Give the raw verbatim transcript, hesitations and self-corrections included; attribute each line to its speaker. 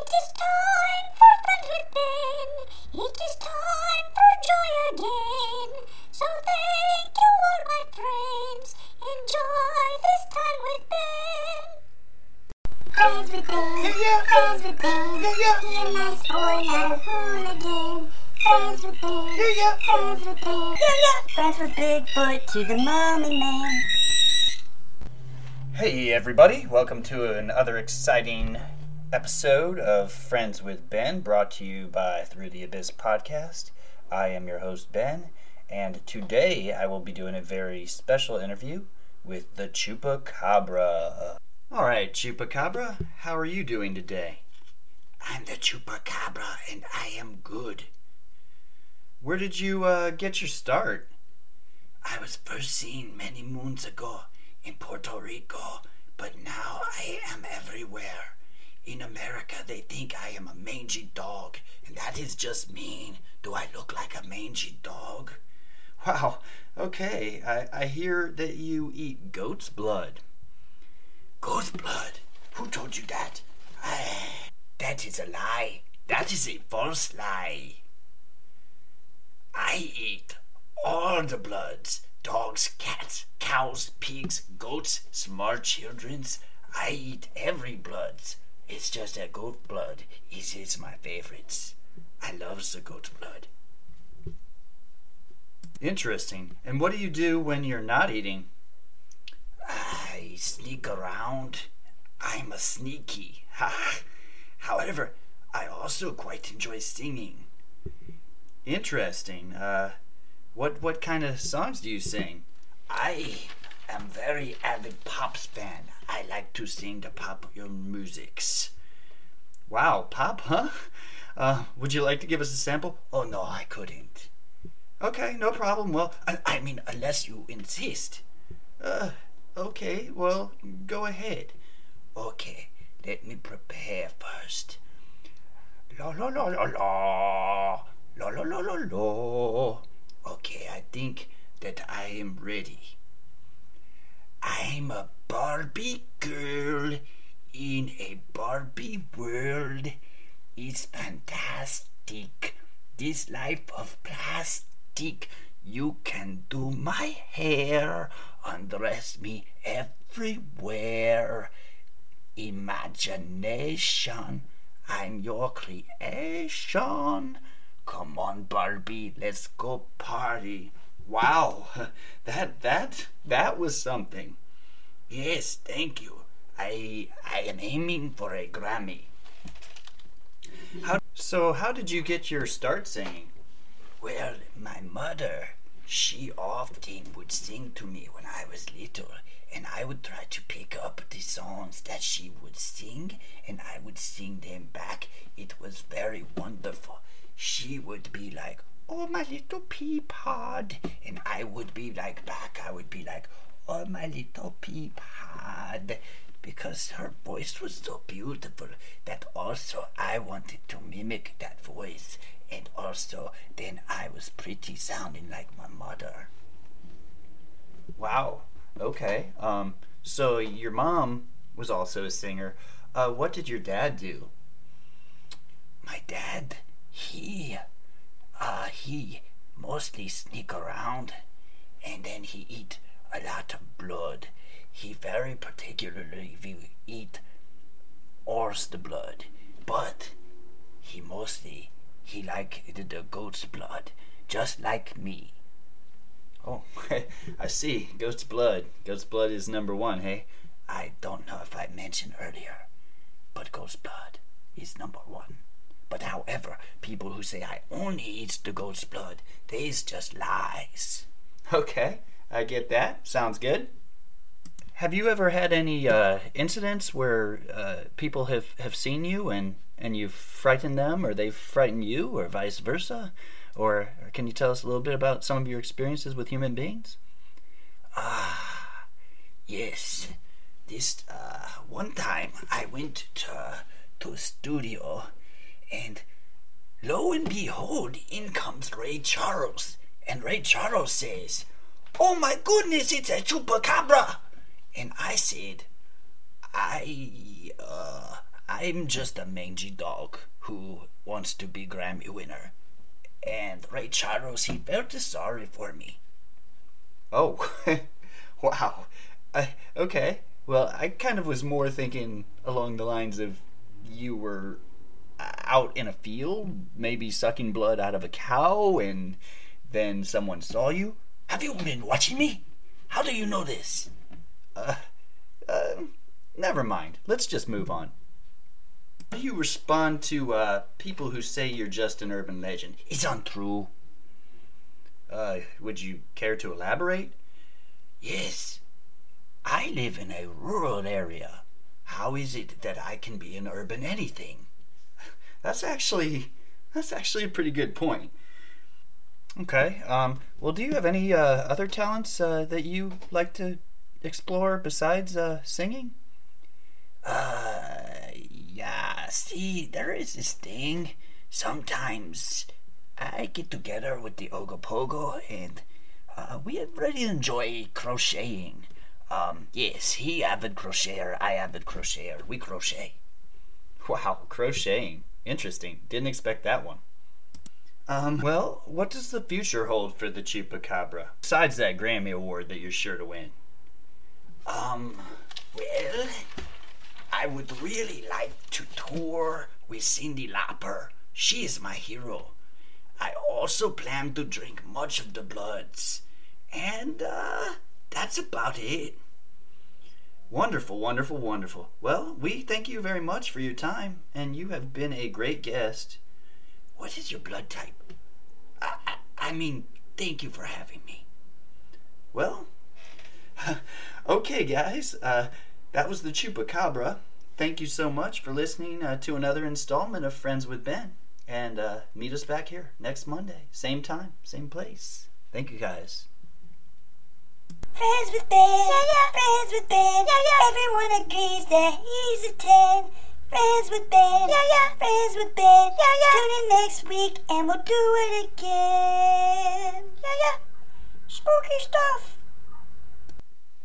Speaker 1: is time for Friends with Ben. It is time for joy again. So thank you all my friends. Enjoy this time with Ben. Friends with Ben.
Speaker 2: Yeah, yeah.
Speaker 1: Friends with Ben.
Speaker 2: Yeah, yeah.
Speaker 1: Be a nice boy, not a hooligan. Friends with Ben.
Speaker 2: Yeah, yeah.
Speaker 1: Friends with Ben.
Speaker 2: Yeah, yeah.
Speaker 1: Friends with Bigfoot to the mommy man.
Speaker 3: Hey everybody, welcome to another exciting episode of Friends with Ben, brought to you by Through the Abyss podcast. I am your host Ben, and today I will be doing a very special interview with the Chupacabra. Alright, Chupacabra, how are you doing today?
Speaker 2: I'm the Chupacabra, and I am good.
Speaker 3: Where did you uh, get your start?
Speaker 2: I was first seen many moons ago in Puerto Rico, but now I am everywhere. In America, they think I am a mangy dog, and that is just mean. Do I look like a mangy dog?
Speaker 3: Wow, okay, I, I hear that you eat goat's blood.
Speaker 2: Goat's blood? Who told you that? I, that is a lie. That is a false lie. I eat all the bloods. Dogs, cats, cows, pigs, goats, small children's. I eat every bloods. It's just that goat blood is, is my favorites. I love the goat blood.
Speaker 3: Interesting. And what do you do when you're not eating?
Speaker 2: I sneak around. I'm a sneaky. However, I also quite enjoy singing.
Speaker 3: Interesting. Uh, what what kind of songs do you sing?
Speaker 2: I am very avid Pops fan. I like to sing the popular musics.
Speaker 3: Wow, pop, huh? Uh, would you like to give us a sample?
Speaker 2: Oh no, I couldn't.
Speaker 3: Okay, no problem. Well,
Speaker 2: I, I mean, unless you insist.
Speaker 3: uh, okay, well, go ahead.
Speaker 2: Okay, let me prepare first. La la la la la. La la la la la. Okay, I think that I am ready. I'm a Barbie girl in a Barbie world. It's fantastic. This life of plastic. You can do my hair, undress me everywhere. Imagination, I'm your creation. Come on, Barbie, let's go party.
Speaker 3: Wow, that that that was something.
Speaker 2: Yes, thank you. I I am aiming for a Grammy.
Speaker 3: How so? How did you get your start singing?
Speaker 2: Well, my mother, she often would sing to me when I was little, and I would try to pick up the songs that she would sing, and I would sing them back. It was very wonderful. She would be like, "Oh, my little pea pod," and I would be like back, I would be like, "Oh, my little pea pod," because her voice was so beautiful that also I wanted to mimic that voice, and also then I was pretty sounding like my mother.
Speaker 3: Wow. Okay. Um. So your mom was also a singer. Uh, what did your dad do?
Speaker 2: My dad, he, uh, he mostly sneak around, and then he eat a lot of blood. He very particularly will eat horse blood, but he mostly, he like the, the goat's blood, just like me.
Speaker 3: Oh, I see. Goat's blood. Goat's blood is number one, hey?
Speaker 2: I don't know if I mentioned earlier, but goat's blood is number one. But however, people who say I only eat the goat's blood, they's just lies.
Speaker 3: Okay, I get that. Sounds good. Have you ever had any uh, incidents where uh, people have, have seen you and, and you've frightened them, or they've frightened you, or vice versa? Or, or can you tell us a little bit about some of your experiences with human beings?
Speaker 2: Ah, yes. This uh, one time I went to, to a studio, and lo and behold, in comes Ray Charles. And Ray Charles says, "Oh my goodness, it's a Chupacabra." And I said, I, uh, I'm just a mangy dog who wants to be Grammy winner. And Ray Charles, he felt sorry for me.
Speaker 3: Oh, wow. Uh, okay. Well, I kind of was more thinking along the lines of you were out in a field, maybe sucking blood out of a cow, and then someone saw you.
Speaker 2: Have you been watching me? How do you know this?
Speaker 3: Uh, uh, never mind. Let's just move on. How do you respond to uh, people who say you're just an urban legend?
Speaker 2: It's untrue.
Speaker 3: Uh, would you care to elaborate?
Speaker 2: Yes. I live in a rural area. How is it that I can be an urban anything?
Speaker 3: That's actually, that's actually a pretty good point. Okay, um, well, do you have any uh, other talents uh, that you like to explore besides uh, singing?
Speaker 2: Uh, yeah, see, there is this thing. Sometimes I get together with the Ogopogo and uh, we really enjoy crocheting. Um, yes, he avid crocheter, I avid crocheter. We crochet.
Speaker 3: Wow, crocheting. Interesting. Didn't expect that one. Um, well, what does the future hold for the Chupacabra? Besides that Grammy Award that you're sure to win.
Speaker 2: Um, well, I would really like to tour with Cyndi Lauper. She is my hero. I also plan to drink much of the bloods. And, uh, that's about it.
Speaker 3: Wonderful, wonderful, wonderful. Well, we thank you very much for your time, and you have been a great guest.
Speaker 2: What is your blood type? I, I, I mean, thank you for having me.
Speaker 3: Well, okay, guys. Uh, that was the Chupacabra. Thank you so much for listening uh, to another installment of Friends with Ben. And uh, meet us back here next Monday. Same time, same place. Thank you, guys.
Speaker 1: Friends with Ben, yeah, yeah. Friends with Ben, yeah, yeah. Everyone agrees that he's a ten. Friends with Ben, yeah, yeah. Friends with Ben, yeah, yeah. Tune in next week and we'll do it again. Yeah, yeah. Spooky stuff.